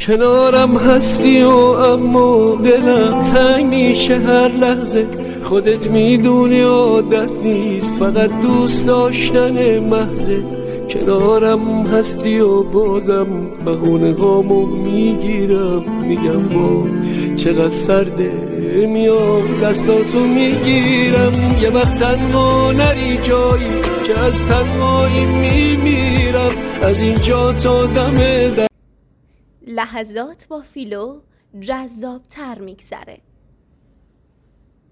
کنارم هستی و اما دلم تنگ میشه هر لحظه. خودت میدونی عادت نیست، فقط دوست داشتن محضه. کنارم هستی و بازم بهونه هامو میگیرم، میگم با چقدر سرده، میام دستاتو میگیرم. یه وقت تنها نری جایی که از تنهایی میمیرم، از اینجا تا دم در. لحظات با فیلو جذاب تر میگذره.